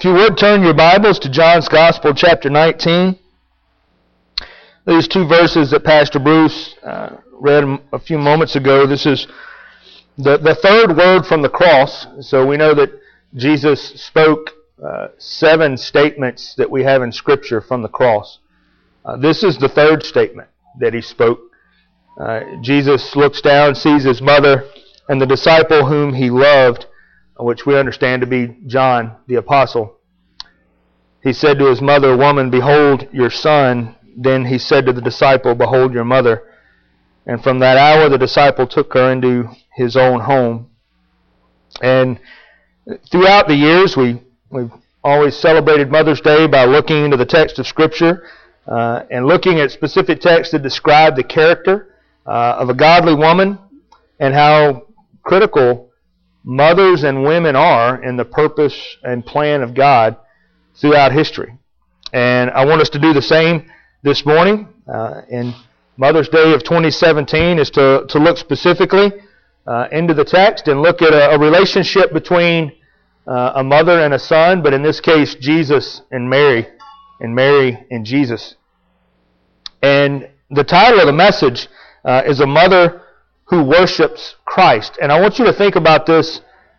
If you would turn your Bibles to John's Gospel, chapter 19. These two verses that Pastor Bruce read a few moments ago, this is the third word from the cross. So we know that Jesus spoke 7 statements that we have in Scripture from the cross. This is the third statement that he spoke. Jesus looks down, sees his mother and the disciple whom he loved, which we understand to be John the Apostle. He said to his mother, "Woman, behold your son." Then he said to the disciple, "Behold your mother." And from that hour the disciple took her into his own home. And throughout the years, we've always celebrated Mother's Day by looking into the text of Scripture and looking at specific texts that describe the character of a godly woman and how critical mothers and women are in the purpose and plan of God throughout history. And I want us to do the same this morning. And Mother's Day of 2017 is to look specifically into the text and look at a relationship between a mother and a son, but in this case, Jesus and Mary and Jesus. And the title of the message is A Mother Who Worships Christ. And I want you to think about this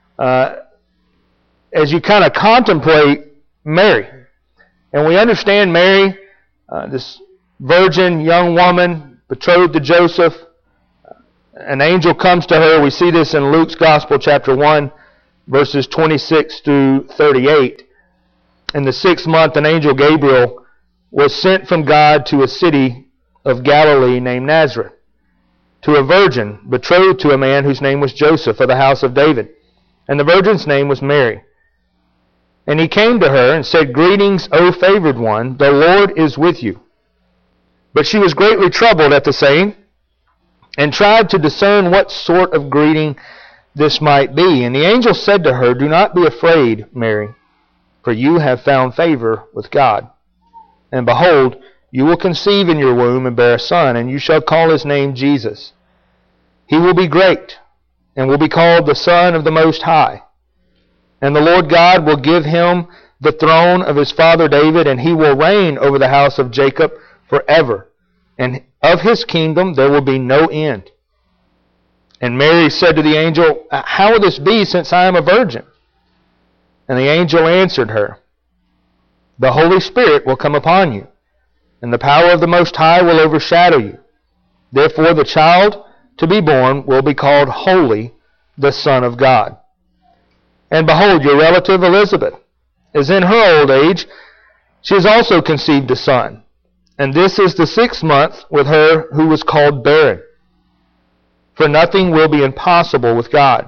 as you kind of contemplate Mary. And we understand Mary, this virgin young woman betrothed to Joseph. An angel comes to her. We see this in Luke's Gospel, chapter 1, verses 26 through 38. In the 6th month, an angel Gabriel was sent from God to a city of Galilee named Nazareth, to a virgin betrothed to a man whose name was Joseph, of the house of David. And the virgin's name was Mary. And he came to her and said, "Greetings, O favored one, the Lord is with you." But she was greatly troubled at the saying, and tried to discern what sort of greeting this might be. And the angel said to her, "Do not be afraid, Mary, for you have found favor with God. And behold, you will conceive in your womb and bear a son, and you shall call his name Jesus. He will be great, and will be called the Son of the Most High. And the Lord God will give him the throne of his father David, and he will reign over the house of Jacob forever. And of his kingdom there will be no end." And Mary said to the angel, "How will this be, since I am a virgin?" And the angel answered her, "The Holy Spirit will come upon you, and the power of the Most High will overshadow you. Therefore the child to be born will be called Holy, the Son of God. And behold, your relative Elizabeth is in her old age. She has also conceived a son. And this is the 6th month with her who was called barren. For nothing will be impossible with God."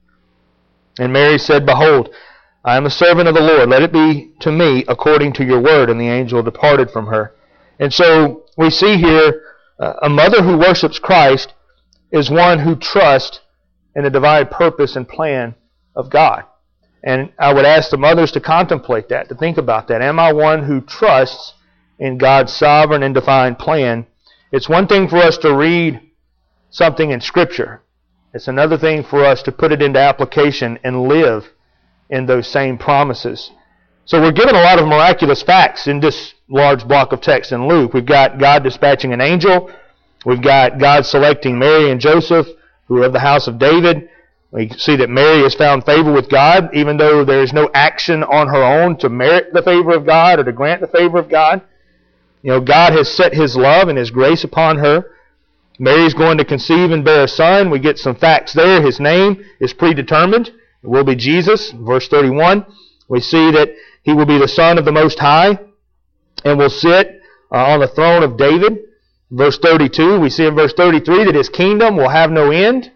And Mary said, "Behold, I am a servant of the Lord. Let it be to me according to your word." And the angel departed from her. And so we see here a mother who worships Christ is one who trusts in the divine purpose and plan of God. And I would ask the mothers to contemplate that, to think about that. Am I one who trusts in God's sovereign and divine plan? It's one thing for us to read something in Scripture. It's another thing for us to put it into application and live in those same promises. So we're given a lot of miraculous facts in this large block of text in Luke. We've got God dispatching an angel. We've got God selecting Mary and Joseph, who are of the house of David. We see that Mary has found favor with God, even though there is no action on her own to merit the favor of God or to grant the favor of God. You know, God has set His love and His grace upon her. Mary's going to conceive and bear a son. We get some facts there. His name is predetermined. It will be Jesus. Verse 31, we see that He will be the Son of the Most High and will sit on the throne of David. Verse 32, we see in verse 33 that His kingdom will have no end.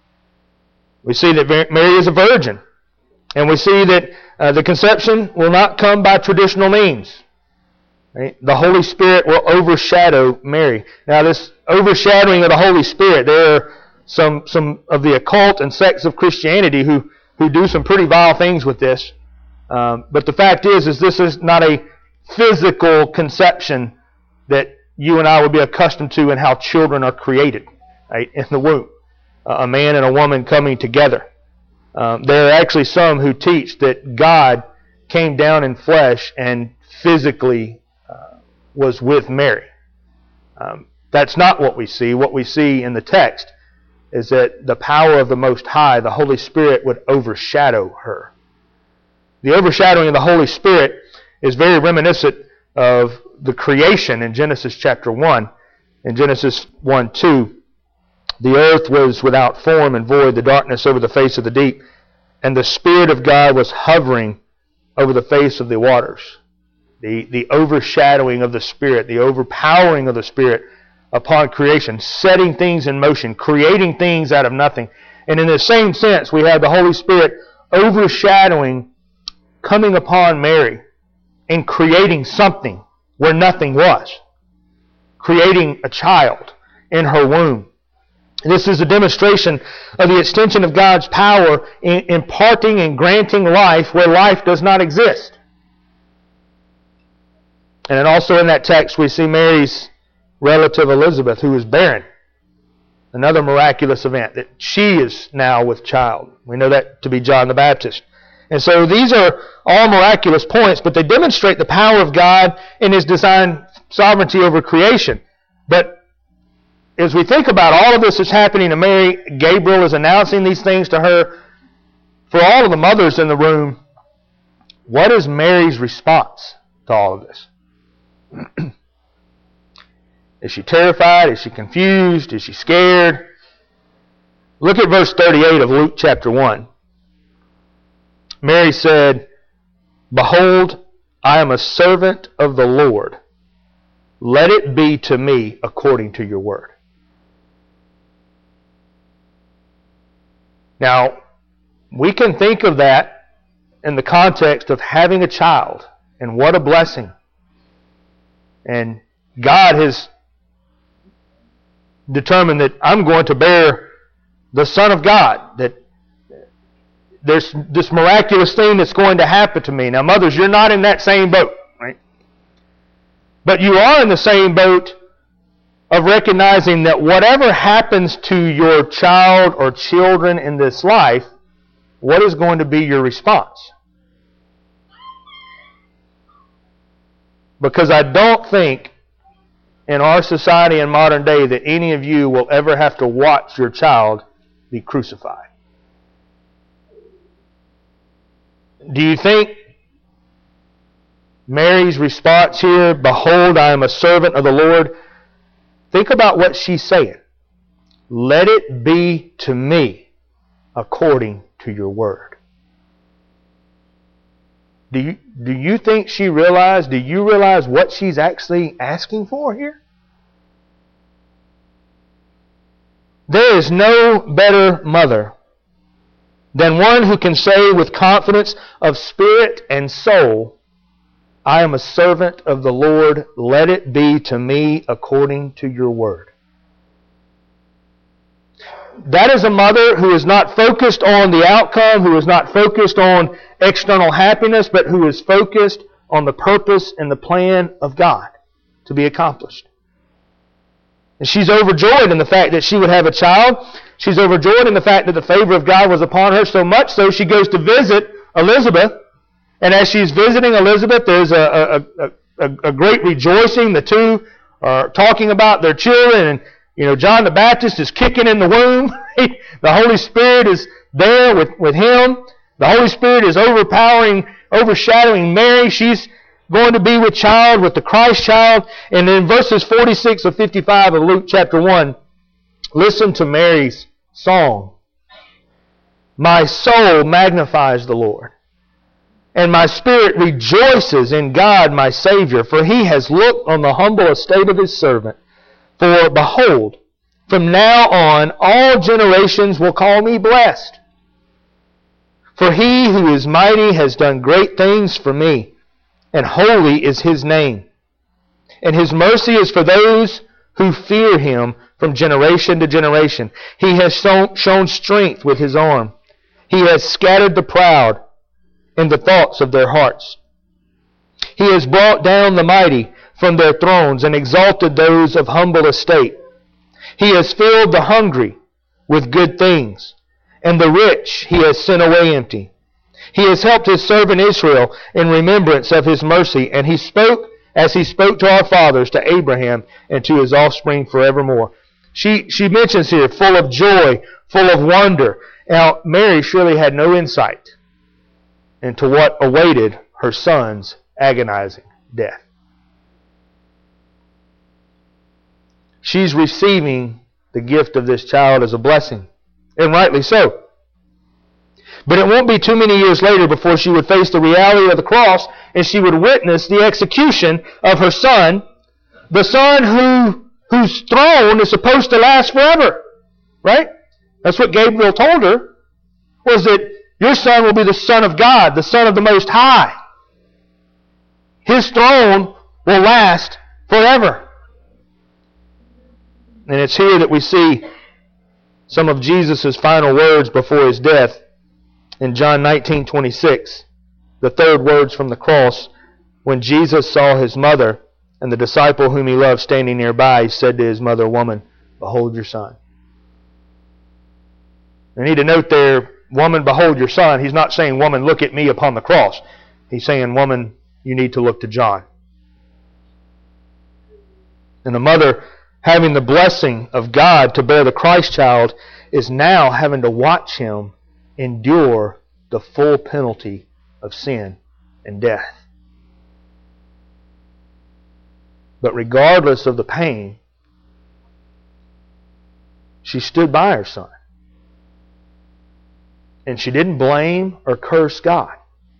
We see that Mary is a virgin. And we see that the conception will not come by traditional means. Right? The Holy Spirit will overshadow Mary. Now this overshadowing of the Holy Spirit, there are some of the occult and sects of Christianity who do some pretty vile things with this. But the fact is this is not a physical conception that you and I would be accustomed to in how children are created, right, in the womb. A man and a woman coming together. There are actually some who teach that God came down in flesh and physically was with Mary. That's not what we see. What we see in the text is that the power of the Most High, the Holy Spirit, would overshadow her. The overshadowing of the Holy Spirit is very reminiscent of the creation in Genesis chapter 1. In Genesis 1:2, the earth was without form and void, the darkness over the face of the deep, and the Spirit of God was hovering over the face of the waters. The overshadowing of the Spirit, the overpowering of the Spirit upon creation, setting things in motion, creating things out of nothing. And in the same sense, we have the Holy Spirit overshadowing, coming upon Mary, and creating something where nothing was. Creating a child in her womb. This is a demonstration of the extension of God's power in imparting and granting life where life does not exist. And then also in that text we see Mary's relative Elizabeth, who is barren. Another miraculous event, that she is now with child. We know that to be John the Baptist. And so these are all miraculous points, but they demonstrate the power of God in His design sovereignty over creation. But as we think about all of this is happening to Mary, Gabriel is announcing these things to her. For all of the mothers in the room, what is Mary's response to all of this? Is she terrified? Is she confused? Is she scared? Look at verse 38 of Luke chapter 1. Mary said, "Behold, I am a servant of the Lord. Let it be to me according to your word." Now, we can think of that in the context of having a child, and what a blessing. And God has determined that I'm going to bear the Son of God, that there's this miraculous thing that's going to happen to me. Now, mothers, you're not in that same boat, right? But you are in the same boat of recognizing that whatever happens to your child or children in this life, what is going to be your response? Because I don't think in our society in modern day that any of you will ever have to watch your child be crucified. Do you think Mary's response here, "Behold, I am a servant of the Lord," think about what she's saying. Let it be to me according to your word. Do you think she realized, do you realize what she's actually asking for here? There is no better mother than one who can say with confidence of spirit and soul, "I am a servant of the Lord, let it be to me according to your word." That is a mother who is not focused on the outcome, who is not focused on external happiness, but who is focused on the purpose and the plan of God to be accomplished. And she's overjoyed in the fact that she would have a child. She's overjoyed in the fact that the favor of God was upon her, so much so she goes to visit Elizabeth. And as she's visiting Elizabeth, there's a great rejoicing. The two are talking about their children, and John the Baptist is kicking in the womb. The Holy Spirit is there with him. The Holy Spirit is overshadowing Mary. She's going to be with child, with the Christ child. And in verses 46 of 55 of Luke chapter 1, listen to Mary's song. "My soul magnifies the Lord, and my spirit rejoices in God my Savior, for He has looked on the humble estate of His servant. For behold, from now on all generations will call me blessed. For He who is mighty has done great things for me, and holy is His name. And His mercy is for those who fear Him from generation to generation. He has shown strength with His arm. He has scattered the proud in the thoughts of their hearts. He has brought down the mighty from their thrones and exalted those of humble estate. He has filled the hungry with good things, and the rich He has sent away empty. He has helped His servant Israel in remembrance of His mercy, and He spoke as He spoke to our fathers, to Abraham, and to his offspring forevermore. She mentions here, full of joy, full of wonder. Now, Mary surely had no insight into what awaited her son's agonizing death. She's receiving the gift of this child as a blessing, and rightly so. But it won't be too many years later before she would face the reality of the cross, and she would witness the execution of her son, the son whose throne is supposed to last forever. Right? That's what Gabriel told her, was that your son will be the Son of God, the Son of the Most High. His throne will last forever. And it's here that we see some of Jesus' final words before His death. In John 19:26, the third words from the cross, when Jesus saw His mother and the disciple whom He loved standing nearby, He said to His mother, "Woman, behold your son." You need to note there, "Woman, behold your son." He's not saying, "Woman, look at me upon the cross." He's saying, "Woman, you need to look to John." And the mother, having the blessing of God to bear the Christ child, is now having to watch Him endure the full penalty of sin and death. But regardless of the pain, she stood by her son. And she didn't blame or curse God.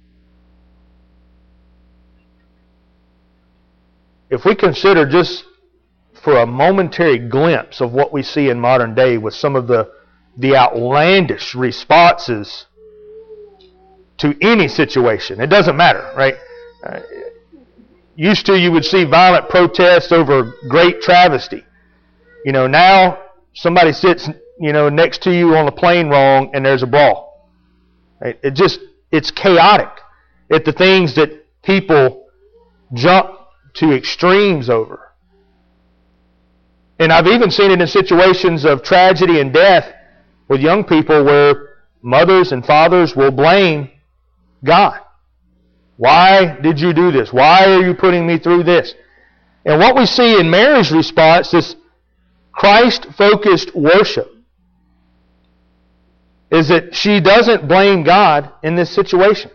If we consider just for a momentary glimpse of what we see in modern day with some of the outlandish responses to any situation. It doesn't matter, right? Used to, you would see violent protests over great travesty. Now somebody sits, next to you on the plane wrong and there's a brawl. Right? It's chaotic at the things that people jump to extremes over. And I've even seen it in situations of tragedy and death with young people where mothers and fathers will blame God. Why did you do this? Why are you putting me through this? And what we see in Mary's response, this Christ-focused worship, is that she doesn't blame God in this situation.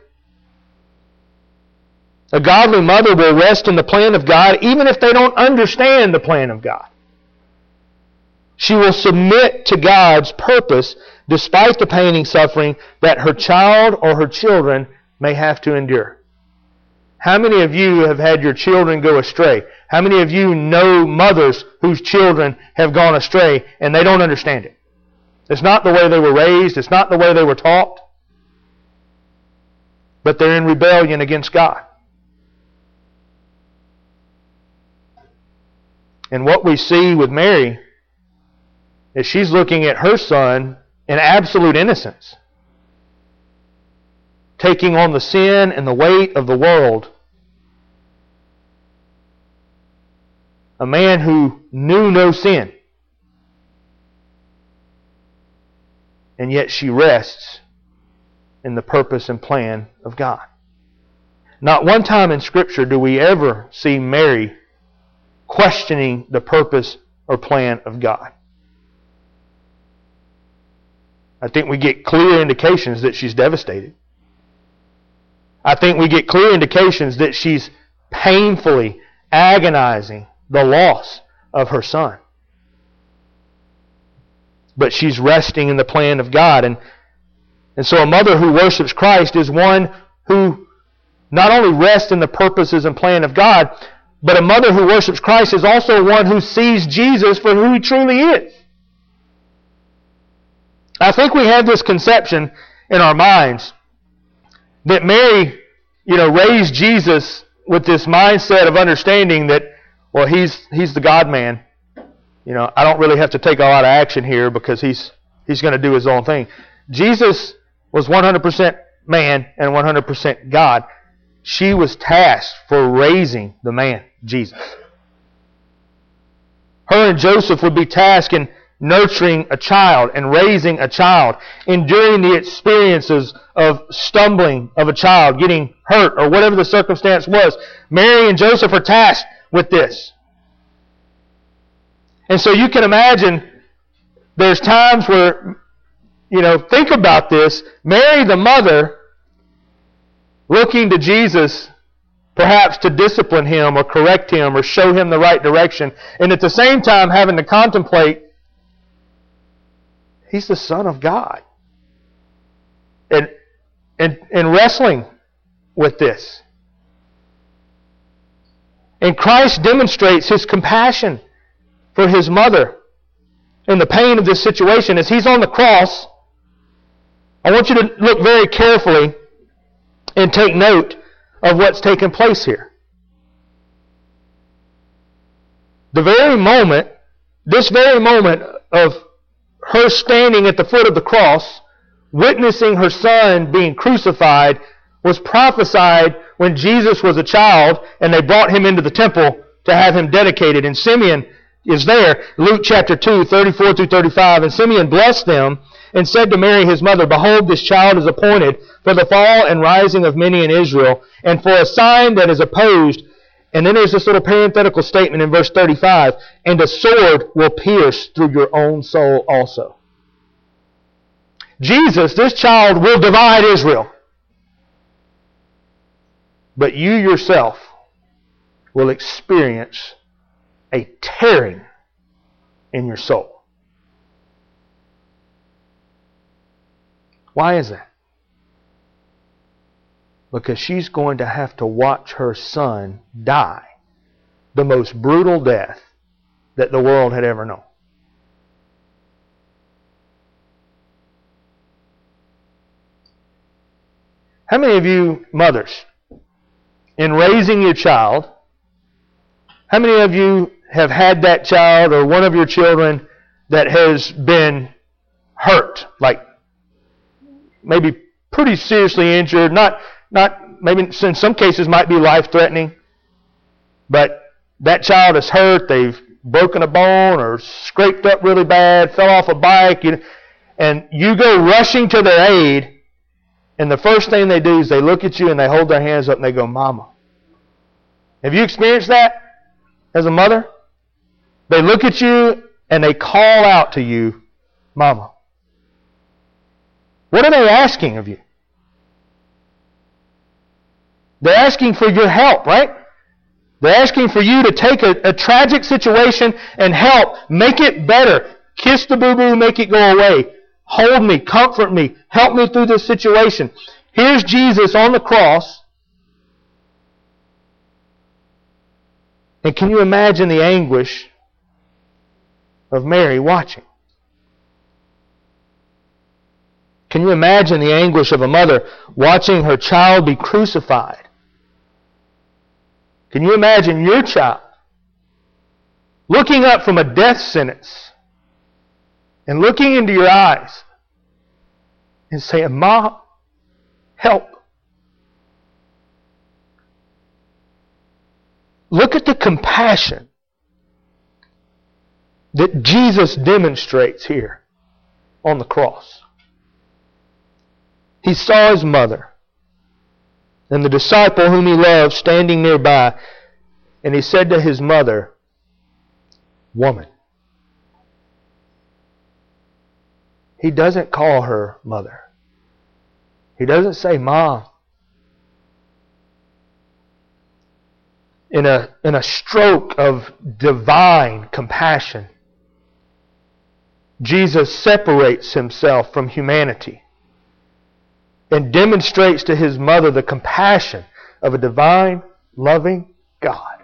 A godly mother will rest in the plan of God even if they don't understand the plan of God. She will submit to God's purpose despite the pain and suffering that her child or her children may have to endure. How many of you have had your children go astray? How many of you know mothers whose children have gone astray and they don't understand it? It's not the way they were raised. It's not the way they were taught. But they're in rebellion against God. And what we see with Mary is she's looking at her son in absolute innocence, taking on the sin and the weight of the world. A man who knew no sin. And yet she rests in the purpose and plan of God. Not one time in Scripture do we ever see Mary questioning the purpose or plan of God. I think we get clear indications that she's devastated. I think we get clear indications that she's painfully agonizing the loss of her son. But she's resting in the plan of God. And so a mother who worships Christ is one who not only rests in the purposes and plan of God, but a mother who worships Christ is also one who sees Jesus for who He truly is. I think we have this conception in our minds that Mary, raised Jesus with this mindset of understanding that, well, he's the God-man. I don't really have to take a lot of action here because he's going to do His own thing. Jesus was 100% man and 100% God. She was tasked for raising the man, Jesus. Her and Joseph would be tasked in nurturing a child and raising a child, enduring the experiences of stumbling of a child, getting hurt, or whatever the circumstance was. Mary and Joseph are tasked with this. And so you can imagine there's times where, think about this. Mary, the mother, looking to Jesus perhaps to discipline him or correct him or show him the right direction, and at the same time having to contemplate, He's the Son of God. And wrestling with this. And Christ demonstrates His compassion for His mother in the pain of this situation. As He's on the cross, I want you to look very carefully and take note of what's taking place here. This very moment of her standing at the foot of the cross, witnessing her son being crucified, was prophesied when Jesus was a child and they brought him into the temple to have him dedicated. And Simeon is there, Luke chapter 2, 34 through 35. And Simeon blessed them and said to Mary his mother, Behold, this child is appointed for the fall and rising of many in Israel, and for a sign that is opposed. And then there's this little parenthetical statement in verse 35, and a sword will pierce through your own soul also. Jesus, this child, will divide Israel. But you yourself will experience a tearing in your soul. Why is that? Because she's going to have to watch her son die the most brutal death that the world had ever known. How many of you mothers, in raising your child, how many of you have had that child or one of your children that has been hurt, like maybe pretty seriously injured, not maybe in some cases might be life-threatening, but that child is hurt, they've broken a bone or scraped up really bad, fell off a bike, and you go rushing to their aid, and the first thing they do is they look at you and they hold their hands up and they go, Mama. Have you experienced that as a mother? They look at you and they call out to you, Mama. What are they asking of you? They're asking for your help, right? They're asking for you to take a tragic situation and help, make it better. Kiss the boo-boo, make it go away. Hold me, comfort me, help me through this situation. Here's Jesus on the cross. And can you imagine the anguish of Mary watching? Can you imagine the anguish of a mother watching her child be crucified? Can you imagine your child looking up from a death sentence and looking into your eyes and saying, Mom, help. Look at the compassion that Jesus demonstrates here on the cross. He saw His mother and the disciple whom He loved standing nearby, and He said to His mother, Woman. He doesn't call her mother. He doesn't say Mom. In a stroke of divine compassion, Jesus separates Himself from humanity and demonstrates to His mother the compassion of a divine, loving God.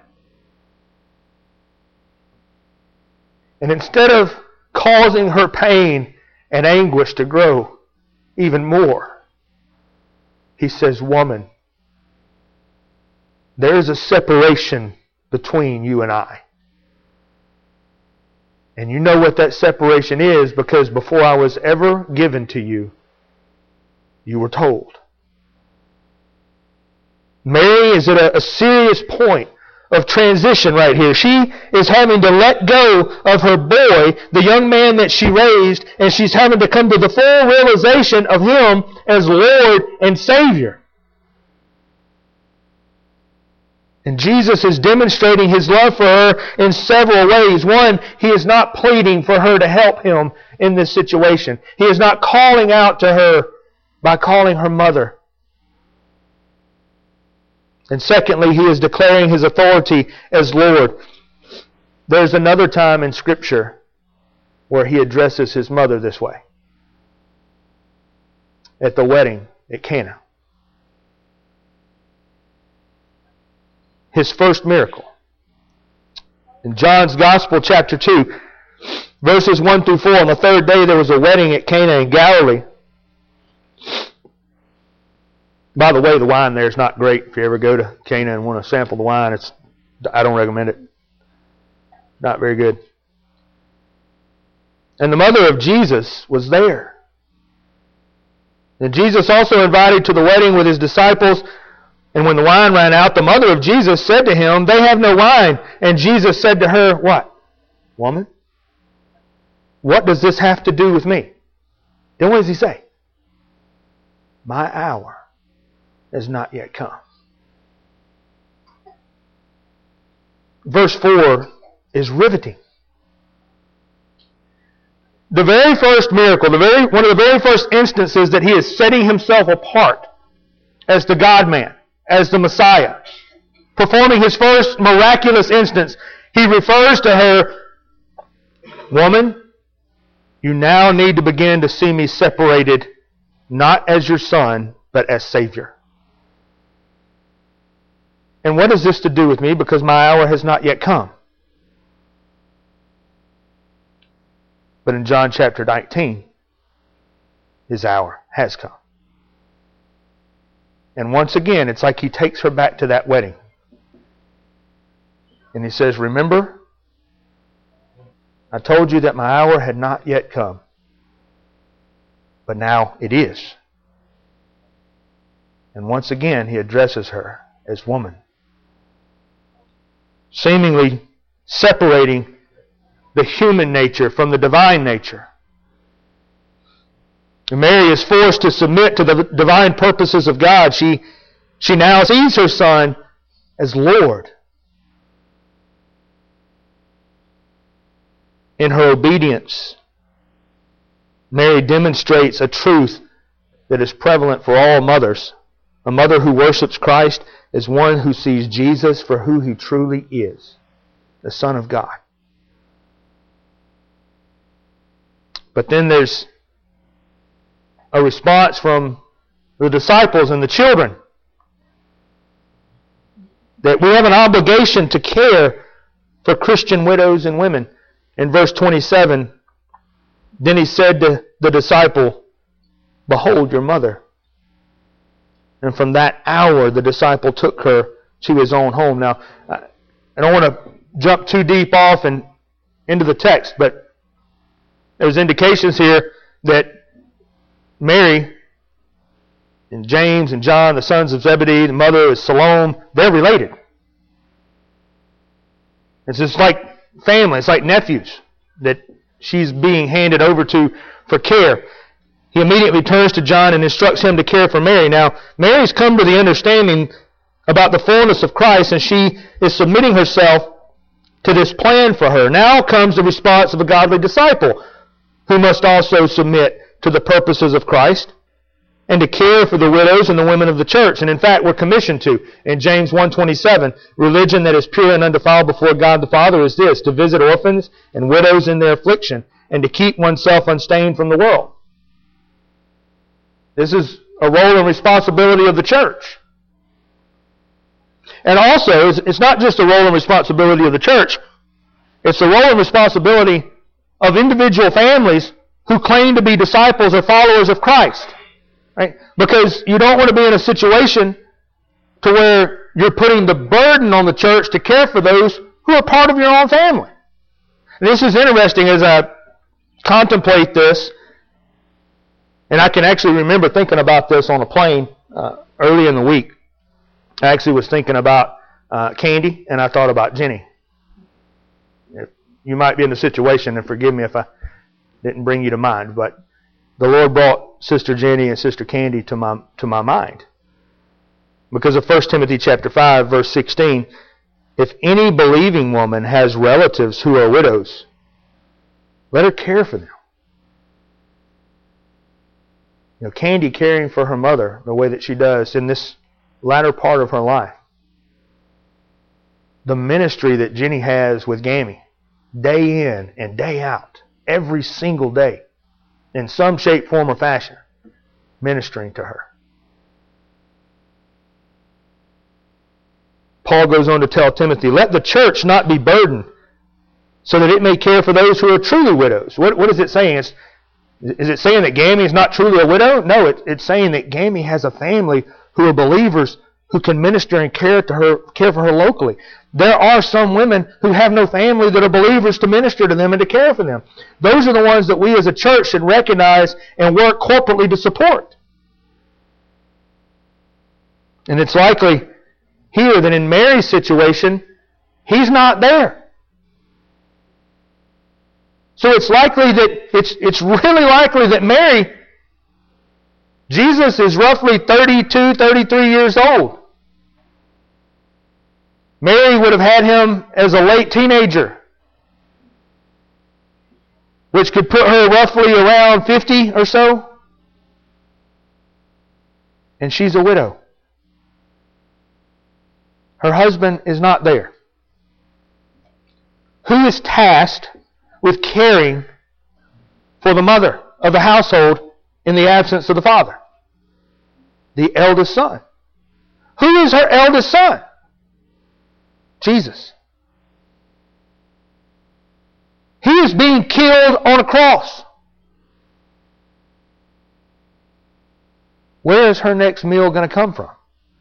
And instead of causing her pain and anguish to grow even more, He says, Woman, there is a separation between you and I. And you know what that separation is, because before I was ever given to you, you were told. Mary is at a serious point of transition right here. She is having to let go of her boy, the young man that she raised, and she's having to come to the full realization of Him as Lord and Savior. And Jesus is demonstrating His love for her in several ways. One, He is not pleading for her to help Him in this situation. He is not calling out to her by calling her mother. And secondly, He is declaring His authority as Lord. There's another time in Scripture where He addresses His mother this way. At the wedding at Cana. His first miracle. In John's Gospel, chapter 2, verses 1 through 4, on the third day there was a wedding at Cana in Galilee. By the way, the wine there is not great. If you ever go to Cana and want to sample the wine, I don't recommend it. Not very good. And the mother of Jesus was there. And Jesus also invited to the wedding with His disciples. And when the wine ran out, the mother of Jesus said to Him, "They have no wine." And Jesus said to her, what? "Woman, what does this have to do with me?" Then what does He say? "My hour has not yet come." Verse 4 is riveting. The very first miracle, one of the very first instances that He is setting Himself apart as the God-man, as the Messiah, performing His first miraculous instance, He refers to her, "Woman, you now need to begin to see me separated, not as your Son, but as Savior." And what has this to do with me? Because my hour has not yet come. But in John chapter 19, His hour has come. And once again, it's like He takes her back to that wedding. And He says, "Remember, I told you that my hour had not yet come. But now it is." And once again, He addresses her as woman, seemingly separating the human nature from the divine nature. And Mary is forced to submit to the divine purposes of God. She now sees her Son as Lord. In her obedience, Mary demonstrates a truth that is prevalent for all mothers. A mother who worships Christ is one who sees Jesus for who He truly is, the Son of God. But then there's a response from the disciples and the children that we have an obligation to care for Christian widows and women. In verse 27, then He said to the disciple, "Behold your mother." And from that hour, the disciple took her to his own home. Now, I don't want to jump too deep off and into the text, but there's indications here that Mary and James and John, the sons of Zebedee, the mother is Salome, they're related. It's just like family. It's like nephews that she's being handed over to for care. He immediately turns to John and instructs him to care for Mary. Now, Mary's come to the understanding about the fullness of Christ, and she is submitting herself to this plan for her. Now comes the response of a godly disciple who must also submit to the purposes of Christ and to care for the widows and the women of the church. And in fact, we're commissioned to. In James 1:27, religion that is pure and undefiled before God the Father is this, to visit orphans and widows in their affliction and to keep oneself unstained from the world. This is a role and responsibility of the church. And also, it's not just a role and responsibility of the church. It's the role and responsibility of individual families who claim to be disciples or followers of Christ. Right? Because you don't want to be in a situation to where you're putting the burden on the church to care for those who are part of your own family. And this is interesting as I contemplate this. And I can actually remember thinking about this on a plane early in the week. I actually was thinking about Candy, and I thought about Jenny. You might be in the situation, and forgive me if I didn't bring you to mind, but the Lord brought Sister Jenny and Sister Candy to my mind. Because of 1 Timothy chapter 5, verse 16, if any believing woman has relatives who are widows, let her care for them. Candy caring for her mother the way that she does in this latter part of her life. The ministry that Jenny has with Gammy, day in and day out, every single day, in some shape, form, or fashion, ministering to her. Paul goes on to tell Timothy, let the church not be burdened, so that it may care for those who are truly widows. What is it saying? Is it saying that Gammy is not truly a widow? No, it's saying that Gammy has a family who are believers who can minister and care for her locally. There are some women who have no family that are believers to minister to them and to care for them. Those are the ones that we as a church should recognize and work corporately to support. And it's likely here that in Mary's situation, he's not there. So it's likely that it's really likely that Mary, Jesus is roughly 32, 33 years old. Mary would have had him as a late teenager, which could put her roughly around 50 or so. And she's a widow. Her husband is not there. Who is tasked with caring for the mother of the household in the absence of the father? The eldest son. Who is her eldest son? Jesus. He is being killed on a cross. Where is her next meal going to come from?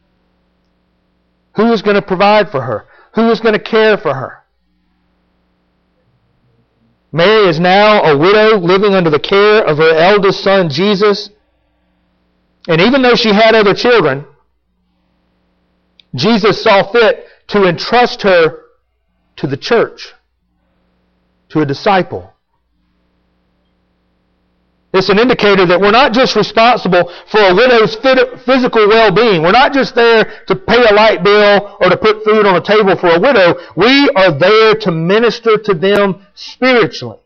Who is going to provide for her? Who is going to care for her? Mary is now a widow living under the care of her eldest son, Jesus. And even though she had other children, Jesus saw fit to entrust her to the church, to a disciple. It's an indicator that we're not just responsible for a widow's physical well-being. We're not just there to pay a light bill or to put food on a table for a widow. We are there to minister to them spiritually.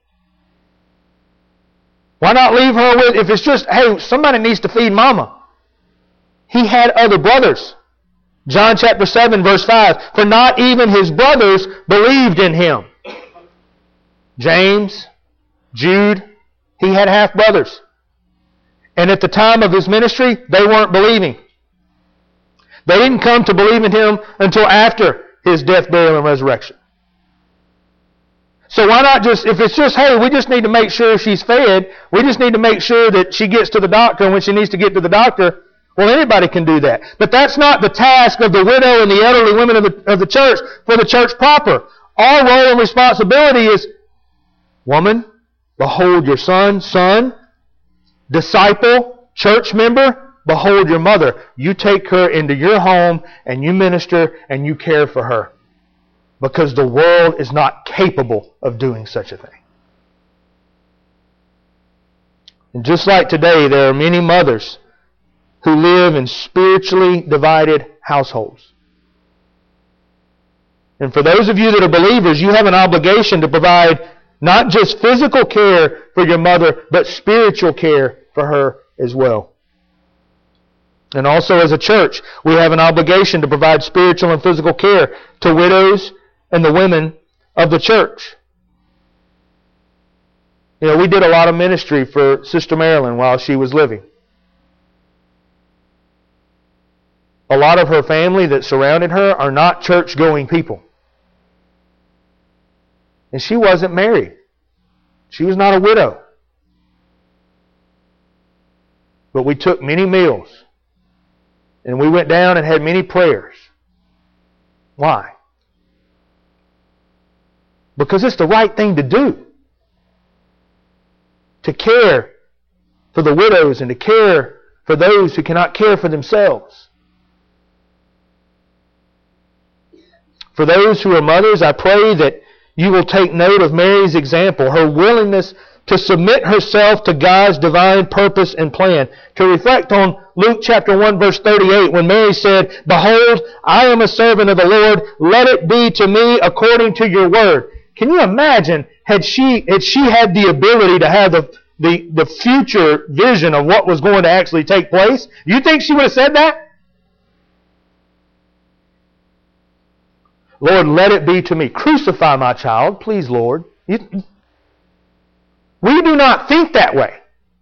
Why not leave her with, if it's just, hey, somebody needs to feed mama. He had other brothers. John chapter 7 verse 5, for not even his brothers believed in him. James, Jude, he had half-brothers. And at the time of his ministry, they weren't believing. They didn't come to believe in him until after his death, burial, and resurrection. So why not just, if it's just, hey, we just need to make sure she's fed, we just need to make sure that she gets to the doctor, and when she needs to get to the doctor, well, anybody can do that. But that's not the task of the widow and the elderly women of the church for the church proper. Our role and responsibility is, woman, behold your son, disciple, church member, behold your mother. You take her into your home and you minister and you care for her. Because the world is not capable of doing such a thing. And just like today, there are many mothers who live in spiritually divided households. And for those of you that are believers, you have an obligation to provide not just physical care for your mother, but spiritual care for her as well. And also as a church, we have an obligation to provide spiritual and physical care to widows and the women of the church. We did a lot of ministry for Sister Marilyn while she was living. A lot of her family that surrounded her are not church-going people. And she wasn't married. She was not a widow. But we took many meals. And we went down and had many prayers. Why? Because it's the right thing to do. To care for the widows and to care for those who cannot care for themselves. For those who are mothers, I pray that you will take note of Mary's example, her willingness to submit herself to God's divine purpose and plan. To reflect on Luke chapter 1 verse 38 when Mary said, Behold, I am a servant of the Lord. Let it be to me according to your word. Can you imagine had she had the ability to have the future vision of what was going to actually take place? You think she would have said that? Lord, let it be to me. Crucify my child, please, Lord. We do not think that way.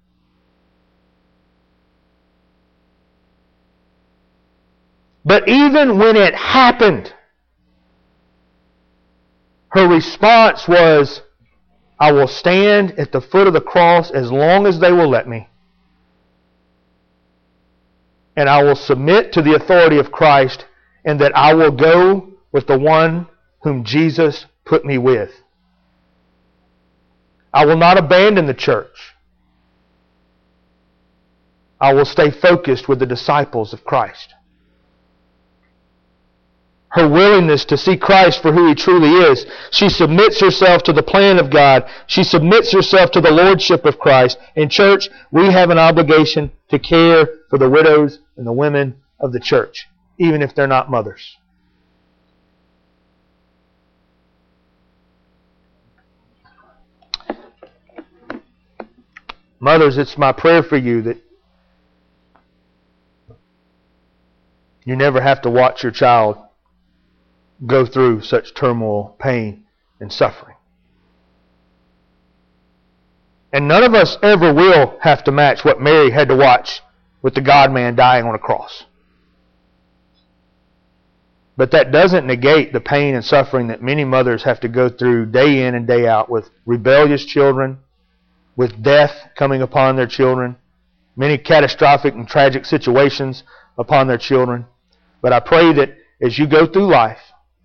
But even when it happened, her response was, I will stand at the foot of the cross as long as they will let me. And I will submit to the authority of Christ, and that I will go with the one whom Jesus put me with. I will not abandon the church. I will stay focused with the disciples of Christ. Her willingness to see Christ for who He truly is. She submits herself to the plan of God. She submits herself to the lordship of Christ. In church, we have an obligation to care for the widows and the women of the church, even if they're not mothers. Mothers, it's my prayer for you that you never have to watch your child go through such turmoil, pain, and suffering. And none of us ever will have to match what Mary had to watch with the God-man dying on a cross. But that doesn't negate the pain and suffering that many mothers have to go through day in and day out with rebellious children, with death coming upon their children, many catastrophic and tragic situations upon their children. But I pray that as you go through life,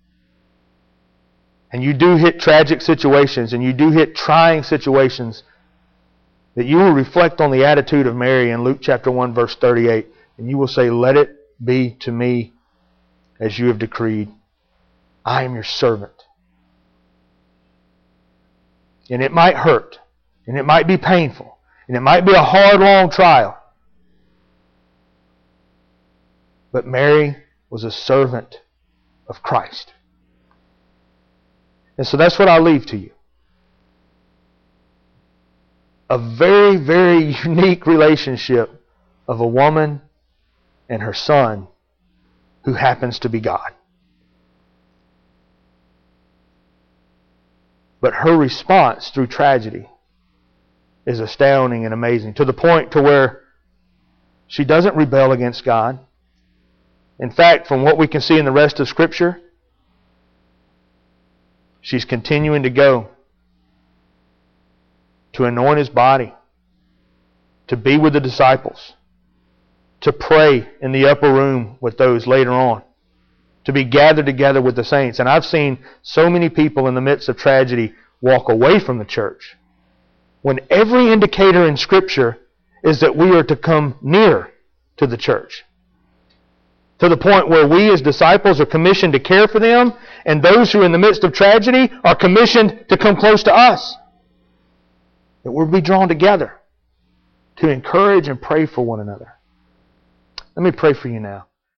and you do hit tragic situations, and you do hit trying situations, that you will reflect on the attitude of Mary in Luke chapter 1 verse 38, and you will say, let it be to me as you have decreed. I am your servant. And it might hurt, and it might be painful, and it might be a hard, long trial. But Mary was a servant of Christ. And so that's what I'll leave to you. A very, very unique relationship of a woman and her son who happens to be God. But her response through tragedy is astounding and amazing, to the point to where she doesn't rebel against God. In fact, from what we can see in the rest of Scripture, she's continuing to go to anoint His body, to be with the disciples, to pray in the upper room with those later on, to be gathered together with the saints. And I've seen so many people in the midst of tragedy walk away from the church, when every indicator in Scripture is that we are to come near to the church, to the point where we as disciples are commissioned to care for them, and those who are in the midst of tragedy are commissioned to come close to us. That we'll be drawn together to encourage and pray for one another. Let me pray for you now.